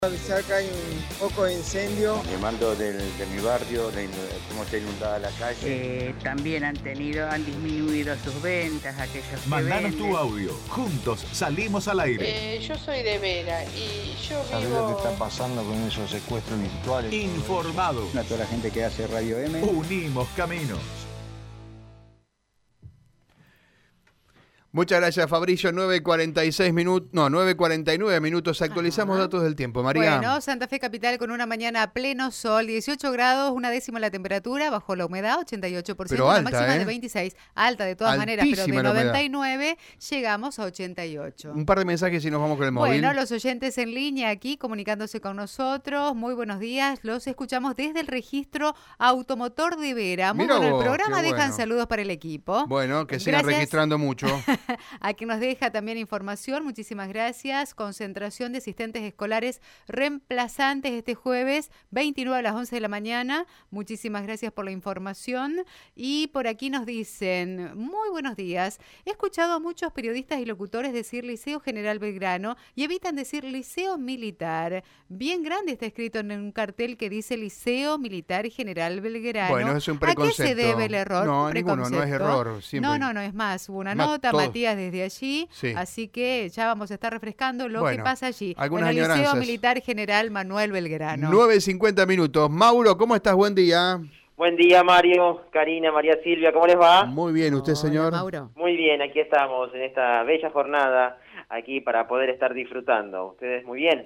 Avisar que hay un foco de incendio. Me mando de mi barrio, cómo está inundada la calle. También han disminuido sus ventas, aquellos que Mandanos venden. tu audio, juntos salimos al aire. Yo soy de Vera y yo ¿Sabés vivo... lo que está pasando con esos secuestros virtuales? Informado. A toda la gente que hace Radio M. Unimos caminos. Muchas gracias, Fabricio. 9:46 minutos, no, 9:49 minutos. Actualizamos datos del tiempo, María. Bueno, Santa Fe capital con una mañana a pleno sol, 18 grados, 1/10 la temperatura, bajo la humedad, 88%, Pero una alta, máxima de 26. Alta de todas maneras, pero de Altísima la humedad. 99 llegamos a 88. Un par de mensajes y nos vamos con el móvil. Bueno, los oyentes en línea aquí comunicándose con nosotros. Muy buenos días. Los escuchamos desde el registro automotor de Vera. Muy Mirá bueno vos, el programa. qué Dejan bueno. saludos para el equipo. Bueno, que sigan Gracias. registrando mucho. A quien nos deja también información, muchísimas gracias. Concentración de asistentes escolares reemplazantes este jueves, 29 a las 11 de la mañana. Muchísimas gracias por la información. Y por aquí nos dicen, muy buenos días. He escuchado a muchos periodistas y locutores decir Liceo General Belgrano y evitan decir Liceo Militar. Bien grande está escrito en un cartel que dice Liceo Militar General Belgrano. Bueno, es un ¿A qué preconcepto. se debe el error? No, Un ninguno, no es preconcepto. error. Siempre. No, es más. Hubo una Más nota, todo. Matías, desde allí. Sí. Así que ya vamos a estar refrescando lo Bueno, que pasa allí. algunas en el Liceo añoranzas. Militar General Manuel Belgrano. 9:50 minutos. Mauro, ¿cómo estás? Buen día. Buen día, Mario, Karina, María Silvia, ¿cómo les va? Muy bien, ¿usted, Hola, señor? Mauro. Muy bien, aquí estamos en esta bella jornada, aquí para poder estar disfrutando. ¿Ustedes muy bien?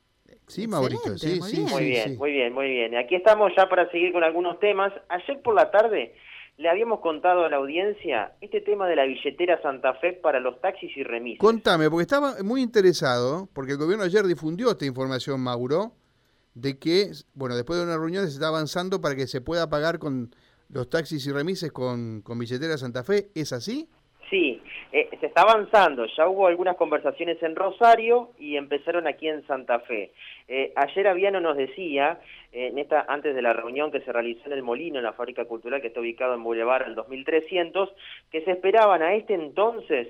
Sí, Maurito, sí, muy sí, bien. sí. Muy bien, sí. muy bien, muy bien. Y aquí estamos ya para seguir con algunos temas. Ayer por la tarde le habíamos contado a la audiencia este tema de la billetera Santa Fe para los taxis y remises. Contame, porque estaba muy interesado, porque el gobierno ayer difundió esta información, Mauro, de que, bueno, después de una reunión se está avanzando para que se pueda pagar con los taxis y remises con billetera Santa Fe. ¿Es así? Sí, se está avanzando. Ya hubo algunas conversaciones en Rosario y empezaron aquí en Santa Fe. Ayer Aviano nos decía, antes de la reunión que se realizó en el Molino, en la fábrica cultural que está ubicado en Boulevard al 2300, que se esperaban a este entonces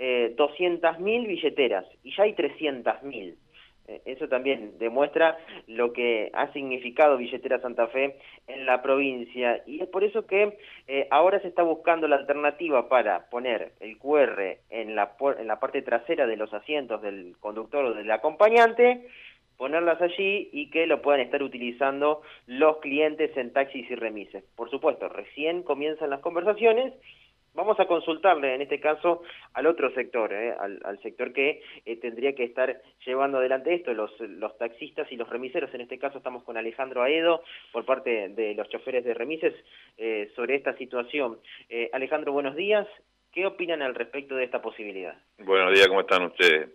200.000 billeteras y ya hay 300.000. Eso también demuestra lo que ha significado Billetera Santa Fe en la provincia, y es por eso que ahora se está buscando la alternativa para poner el QR en la parte trasera de los asientos del conductor o del acompañante, ponerlas allí y que lo puedan estar utilizando los clientes en taxis y remises. Por supuesto, recién comienzan las conversaciones. Vamos a consultarle, en este caso, al otro sector, al sector que tendría que estar llevando adelante esto, los taxistas y los remiseros. En este caso estamos con Alejandro Aedo, por parte de los choferes de remises, sobre esta situación. Alejandro, buenos días. ¿Qué opinan al respecto de esta posibilidad? Buenos días, ¿cómo están ustedes?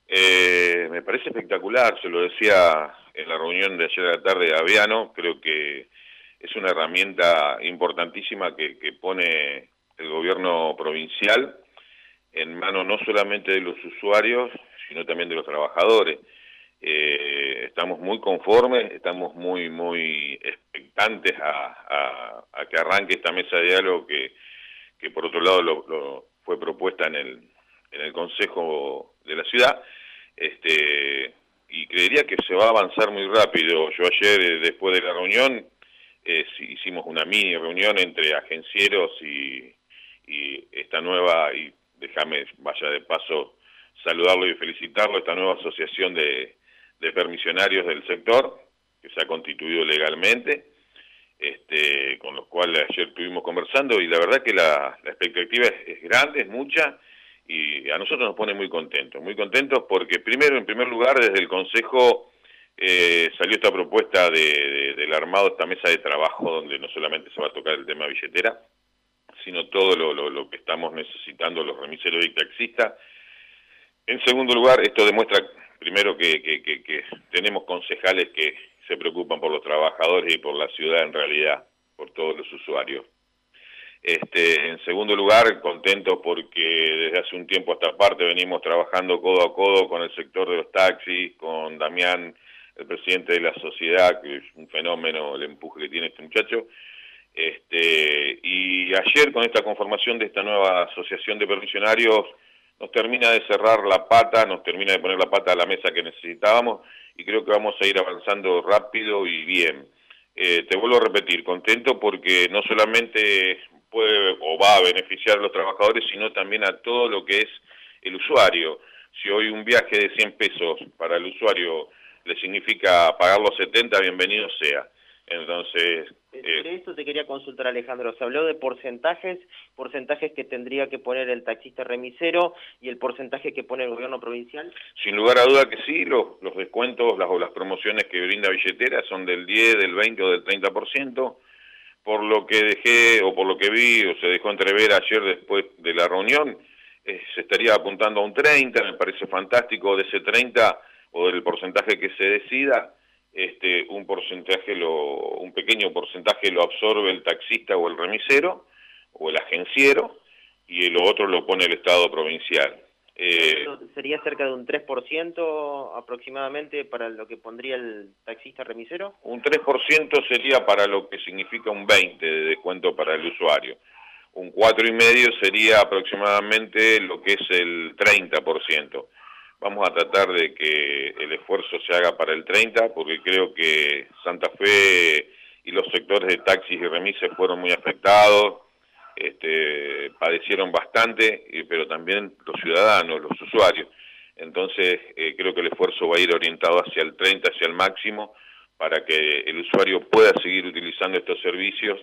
Me parece espectacular, se lo decía en la reunión de ayer de la tarde a Aviano, creo que es una herramienta importantísima que pone el gobierno provincial en manos no solamente de los usuarios, sino también de los trabajadores. Estamos muy conformes, estamos muy expectantes a que arranque esta mesa de diálogo que por otro lado lo fue propuesta en el Consejo de la Ciudad, y creería que se va a avanzar muy rápido. Yo ayer, después de la reunión, hicimos una mini reunión entre agencieros y esta nueva, y déjame, vaya de paso, saludarlo y felicitarlo, esta nueva asociación de permisionarios del sector, que se ha constituido legalmente, con los cuales ayer estuvimos conversando, y la verdad que la expectativa es grande, es mucha, y a nosotros nos pone muy contentos porque primero, en primer lugar, desde el Consejo salió esta propuesta del armado de esta mesa de trabajo, donde no solamente se va a tocar el tema billetera, sino todo lo que estamos necesitando los remiseros y taxistas. En segundo lugar, esto demuestra primero que tenemos concejales que se preocupan por los trabajadores y por la ciudad en realidad, por todos los usuarios. En segundo lugar, contentos porque desde hace un tiempo a esta parte venimos trabajando codo a codo con el sector de los taxis, con Damián, el presidente de la sociedad, que es un fenómeno el empuje que tiene este muchacho. Y ayer, con esta conformación de esta nueva asociación de permisionarios, nos termina de cerrar la pata, nos termina de poner la pata a la mesa que necesitábamos, y creo que vamos a ir avanzando rápido y bien. Te vuelvo a repetir, contento porque no solamente puede o va a beneficiar a los trabajadores, sino también a todo lo que es el usuario. Si hoy un viaje de 100 pesos para el usuario le significa pagar los 70, bienvenido sea. Entonces... Sobre esto te quería consultar, Alejandro. Se habló de porcentajes que tendría que poner el taxista remisero y el porcentaje que pone el gobierno provincial. Sin lugar a duda que sí, los descuentos o las promociones que brinda billetera son del 10, del 20 o del 30%. Por lo que dejé, o por lo que vi, o se dejó entrever ayer después de la reunión, se estaría apuntando a un 30, me parece fantástico. De ese 30 o del porcentaje que se decida, un pequeño porcentaje lo absorbe el taxista o el remisero o el agenciero y lo otro lo pone el Estado provincial. ¿Sería cerca de un 3% aproximadamente para lo que pondría el taxista remisero? Un 3% sería para lo que significa un 20% de descuento para el usuario. Un 4,5% sería aproximadamente lo que es el 30%. Vamos a tratar de que el esfuerzo se haga para el 30%, porque creo que Santa Fe y los sectores de taxis y remises fueron muy afectados, padecieron bastante, pero también los ciudadanos, los usuarios. Entonces, creo que el esfuerzo va a ir orientado hacia el 30%, hacia el máximo, para que el usuario pueda seguir utilizando estos servicios.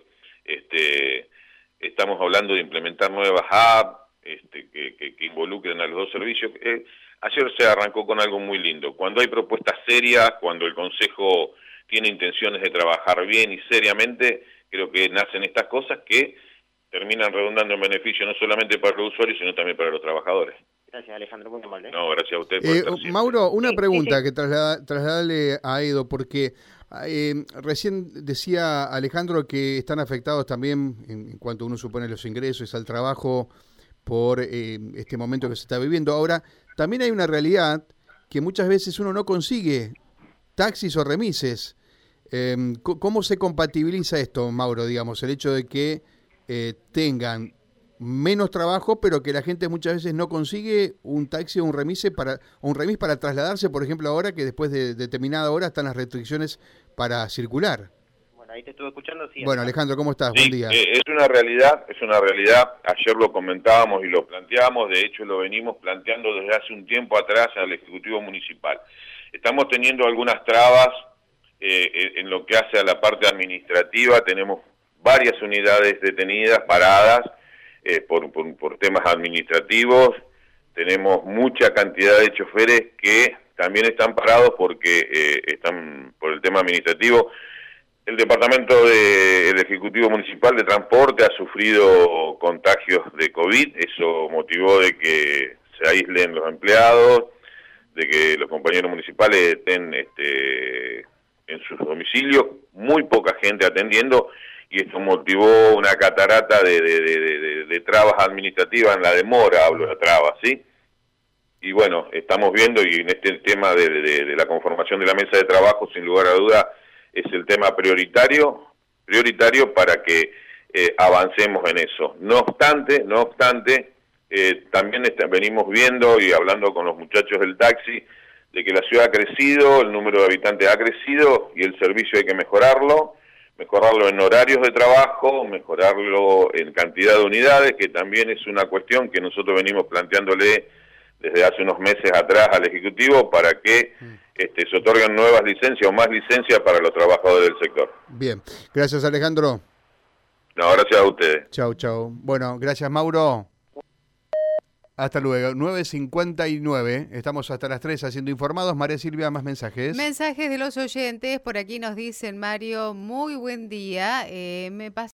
Estamos hablando de implementar nuevas apps que involucren a los dos servicios. Ayer se arrancó con algo muy lindo. Cuando hay propuestas serias, cuando el Consejo tiene intenciones de trabajar bien y seriamente, creo que nacen estas cosas que terminan redundando en beneficio no solamente para los usuarios, sino también para los trabajadores. Gracias, Alejandro, muy amable. No, gracias a usted. Mauro, una pregunta que trasladarle a Edo, porque recién decía Alejandro que están afectados también, en cuanto uno supone los ingresos al trabajo, por este momento que se está viviendo. Ahora, también hay una realidad que muchas veces uno no consigue taxis o remises. ¿Cómo se compatibiliza esto, Mauro, digamos, el hecho de que tengan menos trabajo, pero que la gente muchas veces no consigue un taxi o un remis para trasladarse, por ejemplo, ahora que después de determinada hora están las restricciones para circular? Bueno, ahí te estuve escuchando. Sí, bueno, Alejandro, ¿cómo estás? Sí, buen día. Es una realidad. Ayer lo comentábamos y lo planteábamos, de hecho lo venimos planteando desde hace un tiempo atrás al Ejecutivo Municipal. Estamos teniendo algunas trabas en lo que hace a la parte administrativa. Tenemos varias unidades detenidas, paradas, por temas administrativos. Tenemos mucha cantidad de choferes que también están parados porque están por el tema administrativo. El Departamento del Ejecutivo Municipal de Transporte ha sufrido contagios de COVID. Eso motivó de que se aíslen los empleados, de que los compañeros municipales estén en sus domicilios, muy poca gente atendiendo, y esto motivó una catarata de trabas administrativas en la demora, hablo de trabas, ¿sí? Y bueno, estamos viendo, y en este tema de la conformación de la mesa de trabajo, sin lugar a duda, es el tema prioritario para que avancemos en eso. No obstante, también venimos viendo y hablando con los muchachos del taxi, de que la ciudad ha crecido, el número de habitantes ha crecido, y el servicio hay que mejorarlo en horarios de trabajo, mejorarlo en cantidad de unidades, que también es una cuestión que nosotros venimos planteándole desde hace unos meses atrás al Ejecutivo para que se otorguen nuevas licencias o más licencias para los trabajadores del sector. Bien, gracias Alejandro. No, gracias a ustedes. Chau. Bueno, gracias Mauro. Hasta luego, 9:59, estamos hasta las 3 haciendo informados. María Silvia, más mensajes. Mensajes de los oyentes, por aquí nos dicen, Mario, muy buen día, me pasa